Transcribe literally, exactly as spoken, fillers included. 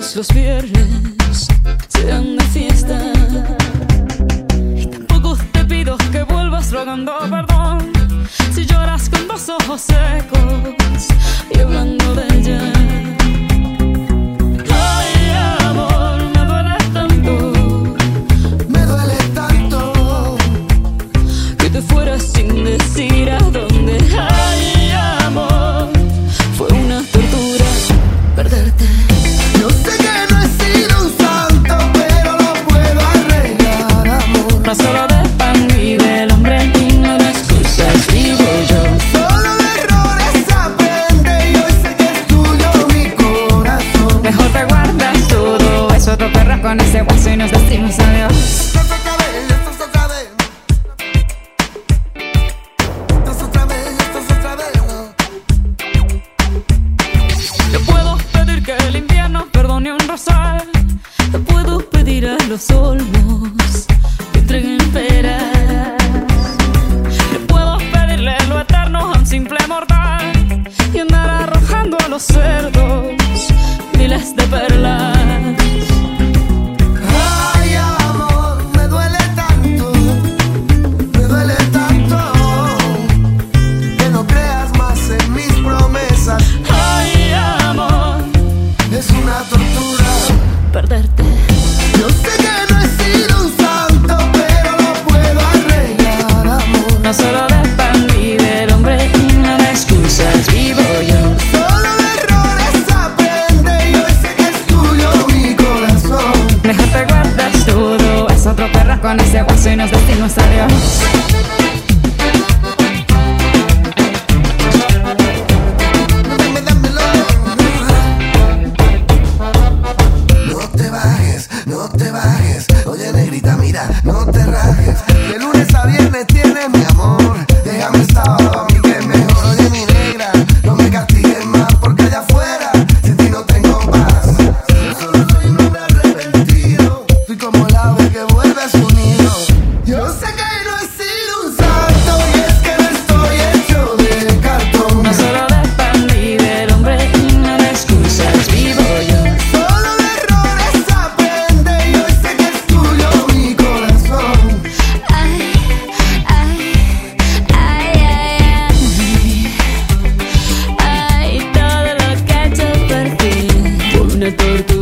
todos los viernes sean de fiesta. Y tampoco te pido que vuelvas rogando perdón si lloras con dos ojos secos y hablando de ella. Ay, amor, me duele tanto, me duele tanto que te fueras sin decir a dónde. Ay, amor, fue una tortura perderte. Yo sé que no he sido un santo, pero lo puedo arreglar, amor. No solo de pan vive el hombre y no de excusas vivo yo. Solo de errores aprende y hoy sé que es tuyo mi corazón. Mejor te guardas todo eso, te perras con ese guaso y nos decimos adiós. Esto es otra vez, esto es otra vez. Esto es otra vez, esto es otra vez, no. Te puedo pedir que el invierno perdone un rosal. Te puedo pedir a los olmos que entreguen peras. Te puedo pedirle lo eterno a un simple mortal y andar arrojando a los cerdos miles de perlas. Ay, amor, me duele tanto, me duele tanto que no creas más en mis promesas. Ay, amor, Es una tortura perderte. Yo sé que no he sido un santo, pero lo puedo arreglar, amor. No solo de pan vive el hombre y no de excusas vivo yo. Solo de errores aprende y hoy sé que es tuyo mi corazón. Mejor te guardas todo, es otro perro con ese guaso y nos decimos adiós. Dame, dámelo. No te bajes, no te bajes. Oye, negrita, mira, no te rajes. De lunes a viernes tienes mi amor. Déjame el sábado a mí que es mejor. Oye, mi negra, no me castigues más porque allá afuera sin ti no tengo paz. Yo solo soy un hombre arrepentido. Soy como el ave que vuelve a su nido. Yo sé que no he sido un santo y es que no estoy hecho de cartón. No solo de pan vive el hombre y no de excusas vivo yo. Solo de errores aprende y hoy sé que es tuyo mi corazón. Ay, ay, ay, ay, ay, ay, todo lo que he hecho por ti fue una tortura.